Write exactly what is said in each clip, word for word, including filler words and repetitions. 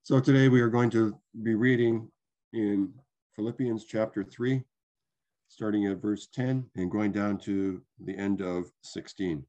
So today we are going to be reading in Philippians chapter three, starting at verse ten and going down to the end of sixteen.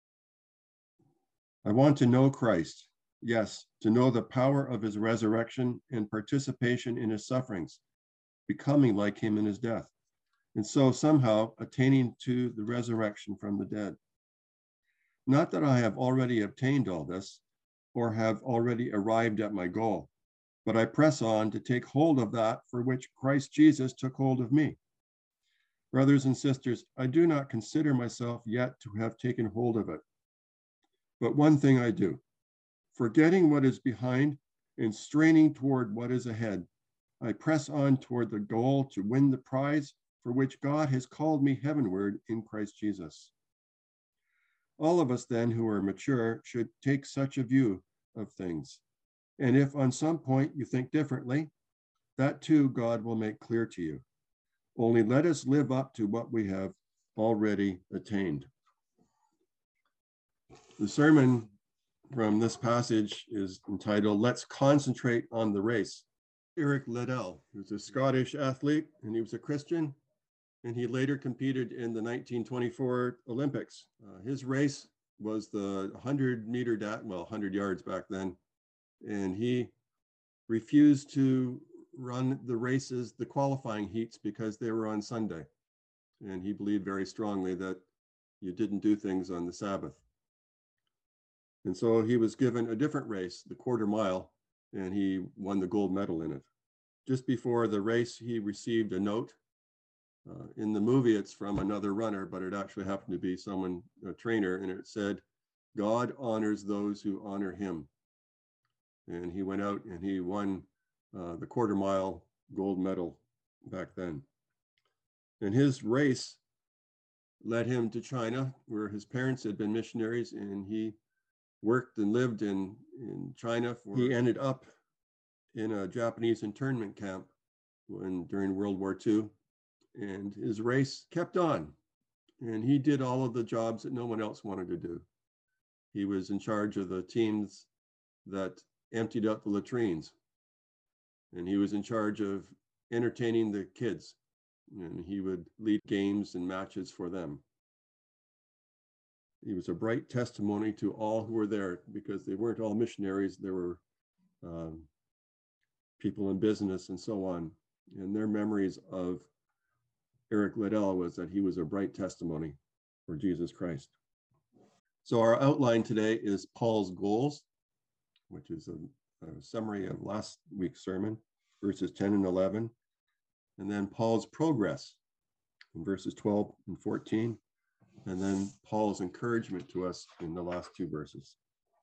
I want to know Christ, yes, to know the power of his resurrection and participation in his sufferings, becoming like him in his death, and so somehow attaining to the resurrection from the dead. Not that I have already obtained all this, or have already arrived at my goal, but I press on to take hold of that for which Christ Jesus took hold of me. Brothers and sisters, I do not consider myself yet to have taken hold of it. But one thing I do, forgetting what is behind and straining toward what is ahead, I press on toward the goal to win the prize for which God has called me heavenward in Christ Jesus. All of us then who are mature should take such a view of things. And if on some point you think differently, that too God will make clear to you. Only let us live up to what we have already attained. The sermon from this passage is entitled, Let's Concentrate on the Race. Eric Liddell, who's a Scottish athlete, and he was a Christian, and he later competed in the nineteen twenty-four Olympics. Uh, his race was the one hundred meter, da- well, one hundred yards back then, and he refused to run the races, the qualifying heats, because they were on Sunday. And he believed very strongly that you didn't do things on the Sabbath. And so he was given a different race, the quarter mile, and he won the gold medal in it. Just before the race, he received a note. Uh, in the movie, it's from another runner, but it actually happened to be someone, a trainer, and it said, God honors those who honor him. And he went out and he won uh, the quarter mile gold medal back then. And his race led him to China, where his parents had been missionaries, and he worked and lived in, in China. For, he ended up in a Japanese internment camp when during World War Two. And his race kept on, and he did all of the jobs that no one else wanted to do. He was in charge of the teams that emptied out the latrines, and he was in charge of entertaining the kids, and he would lead games and matches for them. He was a bright testimony to all who were there, because they weren't all missionaries. There were um, people in business and so on, and their memories of Eric Liddell was that he was a bright testimony for Jesus Christ. So our outline today is Paul's goals, which is a, a summary of last week's sermon, verses ten and eleven, and then Paul's progress in verses twelve and fourteen, and then Paul's encouragement to us in the last two verses.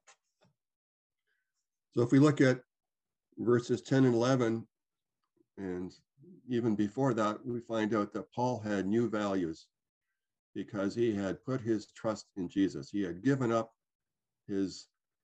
So if we look at verses ten and eleven, and even before that, we find out that Paul had new values because he had put his trust in Jesus. He had given up his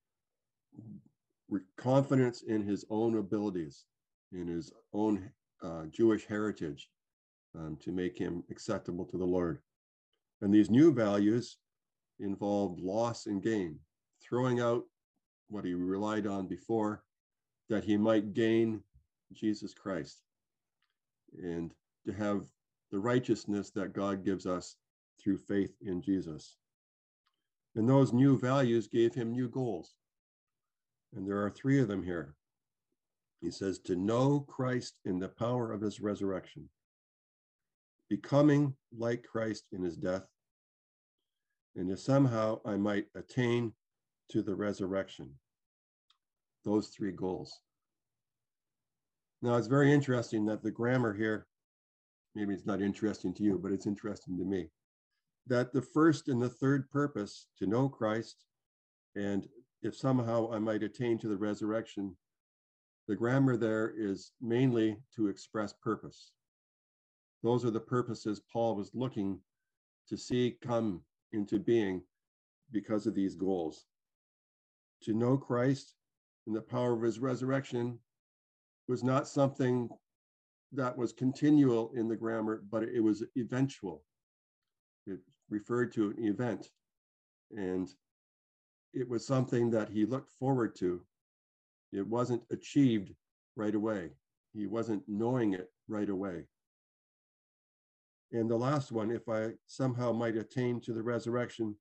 confidence in his own abilities, in his own uh, Jewish heritage, um, to make him acceptable to the Lord. And these new values involved loss and gain, throwing out what he relied on before, that he might gain Jesus Christ, and to have the righteousness that God gives us through faith in Jesus. And those new values gave him new goals. And there are three of them here. He says, to know Christ in the power of his resurrection, becoming like Christ in his death, and if somehow I might attain to the resurrection. Those three goals. Now, it's very interesting that the grammar here, maybe it's not interesting to you, but it's interesting to me, that the first and the third purpose, to know Christ, and if somehow I might attain to the resurrection, the grammar there is mainly to express purpose. Those are the purposes Paul was looking to see come into being because of these goals. To know Christ and the power of his resurrection was not something that was continual in the grammar, but it was eventual. It referred to an event, and it was something that he looked forward to It wasn't achieved right away. He wasn't knowing it right away. And the last one, if I somehow might attain to the resurrection,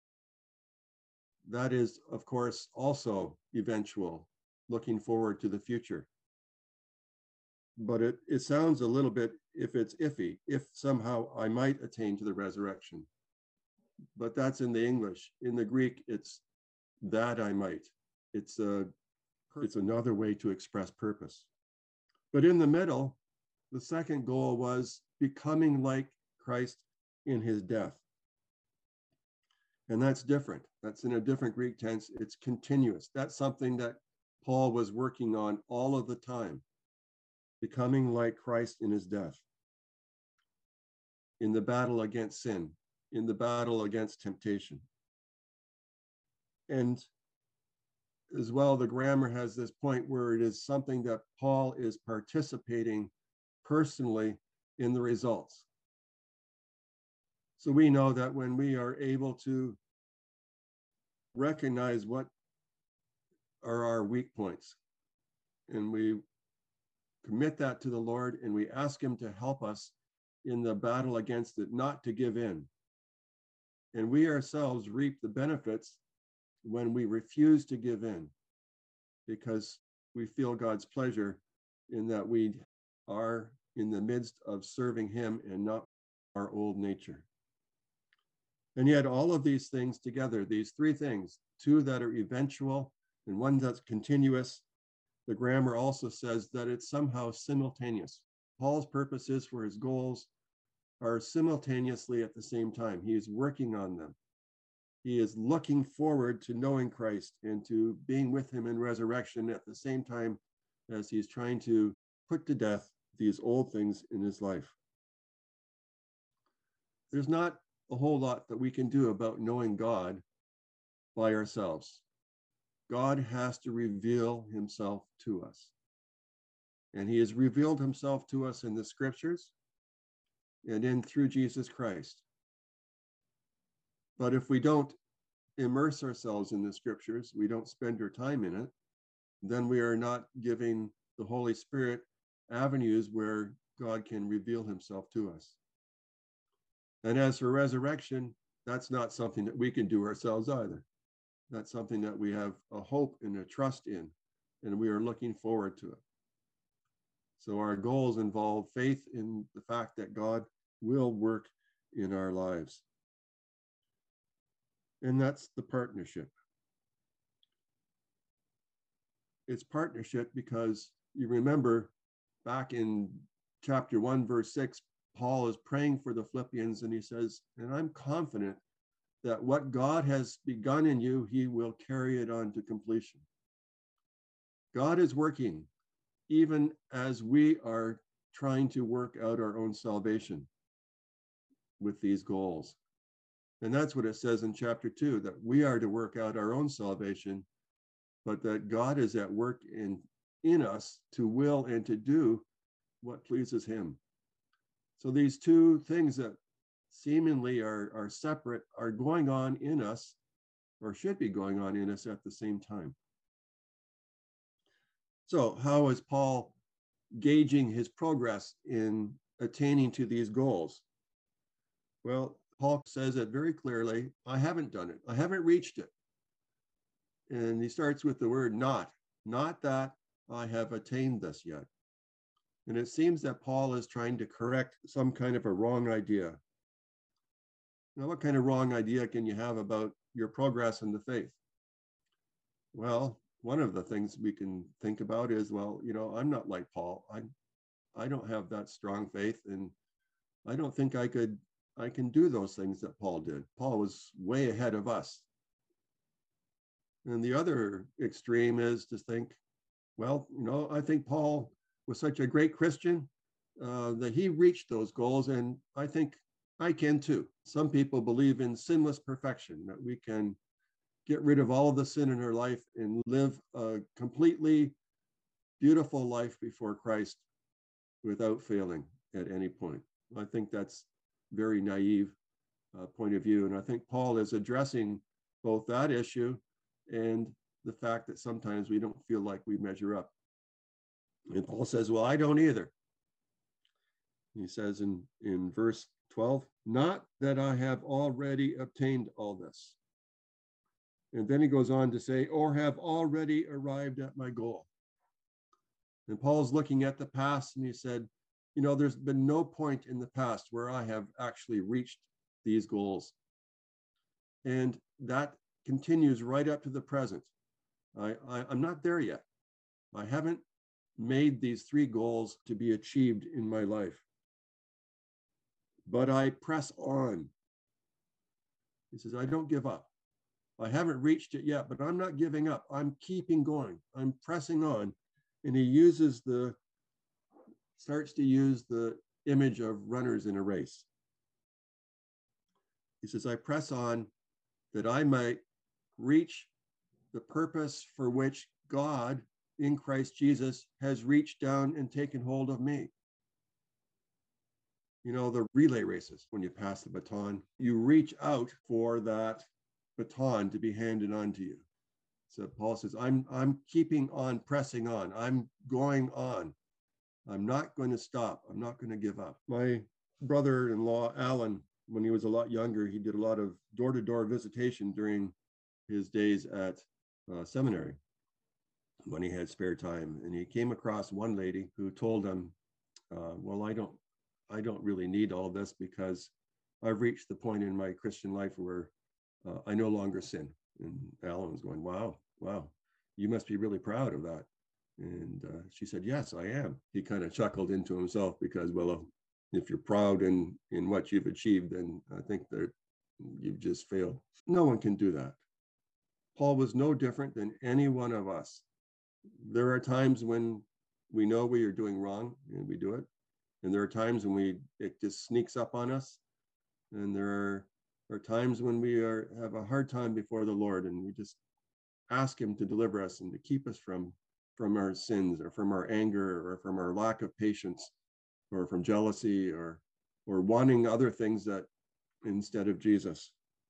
that is, of course, also eventual, looking forward to the future. But it, it sounds a little bit, if it's iffy, if somehow I might attain to the resurrection. But that's in the English. In the Greek, it's that I might. It's a, it's another way to express purpose. But in the middle, the second goal was becoming like Christ in his death. And that's different. That's in a different Greek tense. It's continuous. That's something that Paul was working on all of the time, becoming like Christ in his death, in the battle against sin, in the battle against temptation. And as well, the grammar has this point where it is something that Paul is participating personally in the results. So we know that when we are able to recognize what are our weak points, and we commit that to the Lord, and we ask him to help us in the battle against it, not to give in. And we ourselves reap the benefits when we refuse to give in, because we feel God's pleasure in that we are in the midst of serving him and not our old nature. And yet all of these things together, these three things, two that are eventual and one that's continuous, the grammar also says that it's somehow simultaneous. Paul's purposes for his goals are simultaneously at the same time. He is working on them. He is looking forward to knowing Christ and to being with him in resurrection at the same time as he's trying to put to death these old things in his life. There's not a whole lot that we can do about knowing God by ourselves. God has to reveal himself to us. And he has revealed himself to us in the scriptures and in through Jesus Christ. But if we don't immerse ourselves in the scriptures, we don't spend our time in it, then we are not giving the Holy Spirit avenues where God can reveal himself to us. And as for resurrection, that's not something that we can do ourselves either. That's something that we have a hope and a trust in, and we are looking forward to it. So our goals involve faith in the fact that God will work in our lives. And that's the partnership. It's partnership because you remember back in chapter one, verse six, Paul is praying for the Philippians and he says, and I'm confident that what God has begun in you, he will carry it on to completion. God is working even as we are trying to work out our own salvation with these goals. And that's what it says in chapter two, that we are to work out our own salvation, but that God is at work in, in us to will and to do what pleases him. So these two things that seemingly are, are separate are going on in us, or should be going on in us at the same time. So how is Paul gauging his progress in attaining to these goals? Well, Paul says it very clearly, I haven't done it. I haven't reached it. And he starts with the word not, not that I have attained this yet. And it seems that Paul is trying to correct some kind of a wrong idea. Now, what kind of wrong idea can you have about your progress in the faith? Well, one of the things we can think about is, well, you know, I'm not like Paul. I, I don't have that strong faith, and I don't think I could, I can do those things that Paul did. Paul was way ahead of us. And the other extreme is to think, well, you know, I think Paul was such a great Christian uh, that he reached those goals, and I think I can too. Some people believe in sinless perfection, that we can get rid of all of the sin in our life and live a completely beautiful life before Christ without failing at any point. I think that's very naive uh, point of view. And I think Paul is addressing both that issue and the fact that sometimes we don't feel like we measure up. And Paul says, well, I don't either. He says in, in verse twelve, not that I have already obtained all this. And then he goes on to say, or have already arrived at my goal. And Paul's looking at the past and he said, you know, there's been no point in the past where I have actually reached these goals. And that continues right up to the present. I, I, I'm not there yet. I haven't made these three goals to be achieved in my life. But I press on. He says, I don't give up. I haven't reached it yet, but I'm not giving up. I'm keeping going. I'm pressing on. And he uses the, starts to use the image of runners in a race. He says, I press on that I might reach the purpose for which God in Christ Jesus has reached down and taken hold of me. You know, the relay races, when you pass the baton, you reach out for that baton to be handed on to you. So Paul says, I'm, I'm keeping on pressing on. I'm going on. I'm not going to stop. I'm not going to give up. My brother-in-law, Alan, when he was a lot younger, he did a lot of door-to-door visitation during his days at uh, seminary when he had spare time. And he came across one lady who told him, uh, well, I don't, I don't really need all this because I've reached the point in my Christian life where uh, I no longer sin. And Alan was going, wow, wow, you must be really proud of that. And uh, she said, yes, I am. He kind of chuckled into himself because, well, uh, if you're proud in, in what you've achieved, then I think that you've just failed. No one can do that. Paul was no different than any one of us. There are times when we know we are doing wrong and we do it. And there are times when we it just sneaks up on us. And there are, are times when we are have a hard time before the Lord and we just ask him to deliver us and to keep us from, from our sins or from our anger or from our lack of patience or from jealousy or, or wanting other things that instead of Jesus.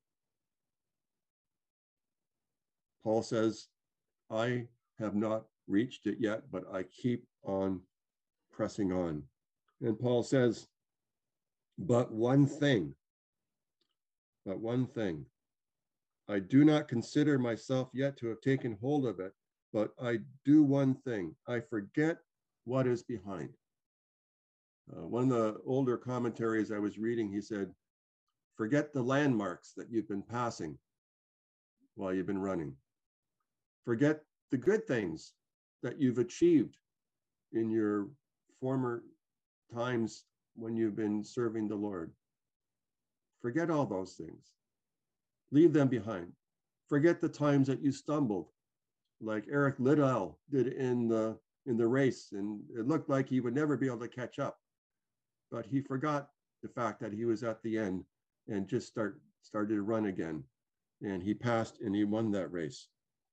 Paul says, I have not reached it yet, but I keep on pressing on. And Paul says, but one thing, but one thing, I do not consider myself yet to have taken hold of it, but I do one thing. I forget what is behind. Uh, one of the older commentaries I was reading, he said, forget the landmarks that you've been passing while you've been running. Forget the good things that you've achieved in your former times when you've been serving the Lord. Forget all those things. Leave them behind. Forget the times that you stumbled, like Eric Liddell did in the, in the race, and it looked like he would never be able to catch up. But he forgot the fact that he was at the end and just start, started to run again. And he passed and he won that race.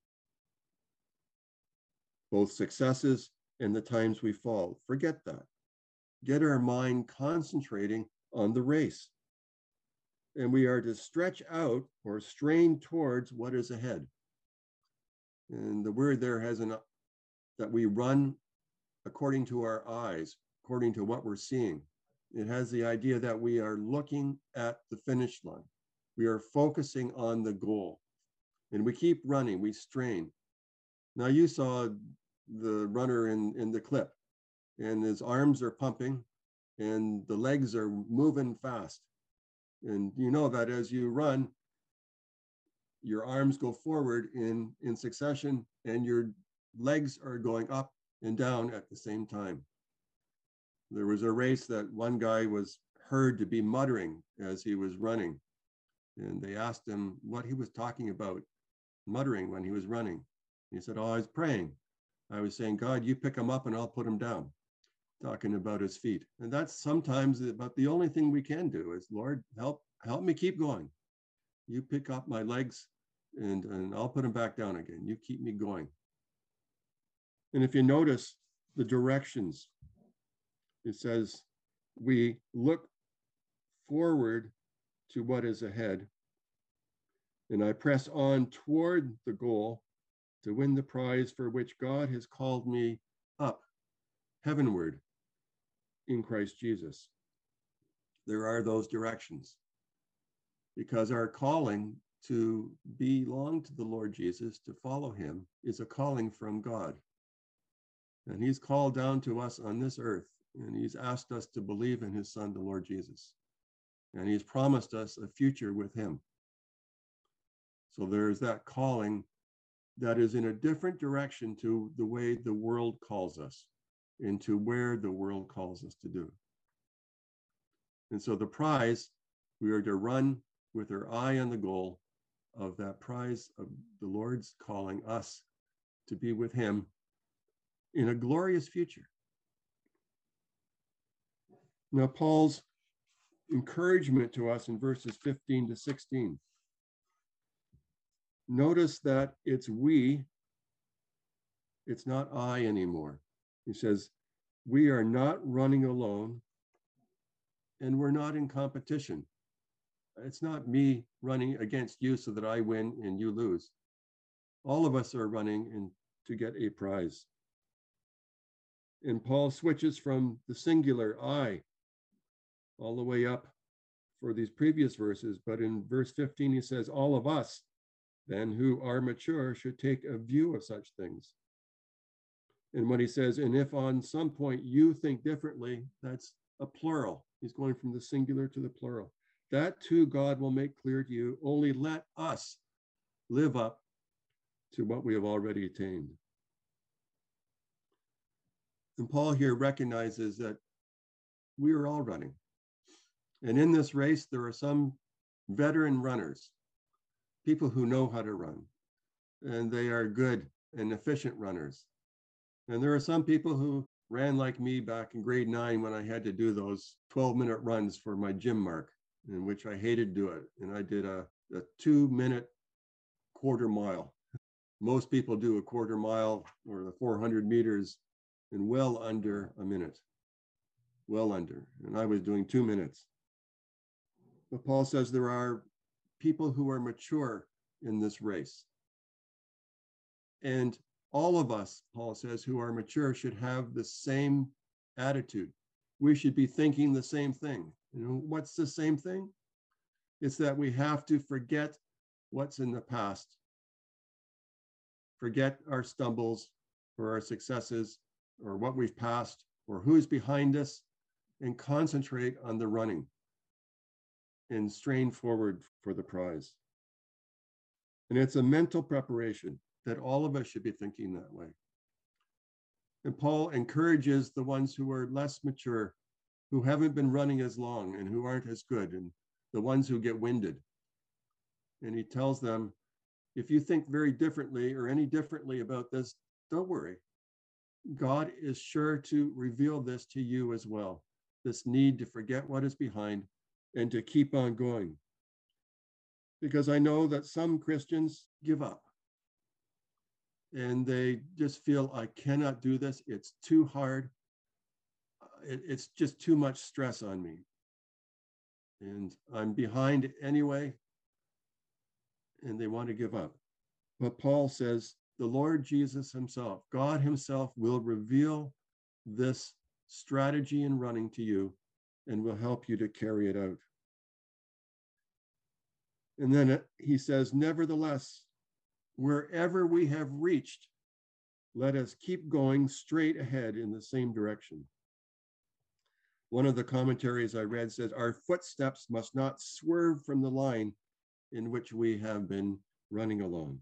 Both successes and the times we fall. Forget that. Get our mind concentrating on the race. And we are to stretch out or strain towards what is ahead. And the word there has an, that we run according to our eyes, according to what we're seeing. It has the idea that we are looking at the finish line. We are focusing on the goal. And we keep running, we strain. Now you saw the runner in, in the clip, and his arms are pumping and the legs are moving fast. And you know that as you run, your arms go forward in, in succession and your legs are going up and down at the same time. There was a race that one guy was heard to be muttering as he was running. And they asked him what he was talking about, muttering when he was running. He said, oh, I was praying. I was saying, God, you pick him up and I'll put him down. Talking about his feet. And that's sometimes about the only thing we can do is, Lord, help, help me keep going. You pick up my legs and, and I'll put them back down again. You keep me going. And if you notice the directions, it says, we look forward to what is ahead. And I press on toward the goal to win the prize for which God has called me up heavenward in Christ Jesus. There are those directions, because our calling to belong to the Lord Jesus, to follow him, is a calling from God. And he's called down to us on this earth, and he's asked us to believe in his son, the Lord Jesus. And he's promised us a future with him. So there's that calling that is in a different direction to the way the world calls us, into where the world calls us to do. And so the prize, we are to run with our eye on the goal of that prize of the Lord's calling us to be with him in a glorious future. Now, Paul's encouragement to us in verses fifteen to sixteen. Notice that it's we, it's not I anymore. He says, we are not running alone, and we're not in competition. It's not me running against you so that I win and you lose. All of us are running in, to get a prize. And Paul switches from the singular I all the way up for these previous verses. But in verse fifteen, he says, all of us then who are mature should take a view of such things. And when he says, and if on some point you think differently, that's a plural. He's going from the singular to the plural. That too God will make clear to you. Only let us live up to what we have already attained. And Paul here recognizes that we are all running. And in this race, there are some veteran runners, people who know how to run, and they are good and efficient runners. And there are some people who ran like me back in grade nine when I had to do those twelve minute runs for my gym mark, in which I hated to do it. And I did a, a two minute quarter mile. Most people do a quarter mile or the four hundred meters in well under a minute, well under. And I was doing two minutes. But Paul says there are people who are mature in this race. And all of us, Paul says, who are mature should have the same attitude. We should be thinking the same thing. You know, what's the same thing? It's that we have to forget what's in the past, forget our stumbles or our successes or what we've passed or who's behind us, and concentrate on the running and strain forward for the prize. And it's a mental preparation that all of us should be thinking that way. And Paul encourages the ones who are less mature, who haven't been running as long and who aren't as good, and the ones who get winded. And he tells them, if you think very differently or any differently about this, don't worry. God is sure to reveal this to you as well, this need to forget what is behind and to keep on going. Because I know that some Christians give up and they just feel, I cannot do this. It's too hard. It, it's just too much stress on me. And I'm behind anyway. And they want to give up. But Paul says, the Lord Jesus himself, God himself, will reveal this strategy in running to you and will help you to carry it out. And then he says, nevertheless, wherever we have reached, let us keep going straight ahead in the same direction. One of the commentaries I read says, our footsteps must not swerve from the line in which we have been running along.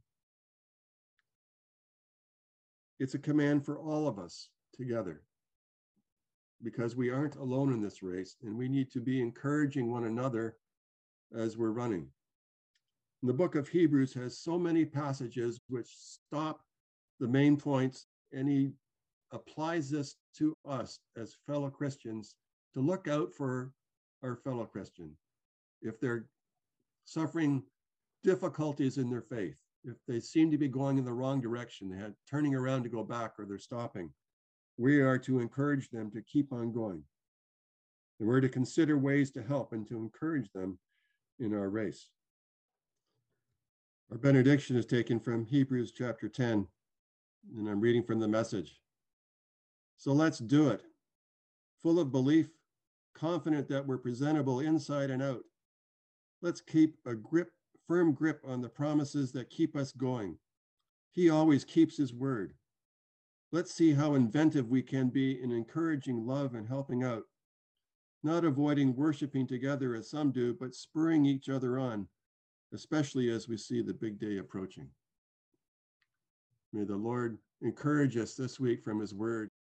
It's a command for all of us together, because we aren't alone in this race, and we need to be encouraging one another as we're running. And the book of Hebrews has so many passages which stop the main points, and he applies this to us as fellow Christians to look out for our fellow Christian. If they're suffering difficulties in their faith, if they seem to be going in the wrong direction, they had turning around to go back, or they're stopping, we are to encourage them to keep on going. And we're to consider ways to help and to encourage them in our race. Our benediction is taken from Hebrews chapter ten, and I'm reading from the Message. So let's do it. Full of belief, confident that we're presentable inside and out. Let's keep a grip, firm grip on the promises that keep us going. He always keeps his word. Let's see how inventive we can be in encouraging love and helping out, not avoiding worshiping together as some do, but spurring each other on, especially as we see the big day approaching. May the Lord encourage us this week from his word.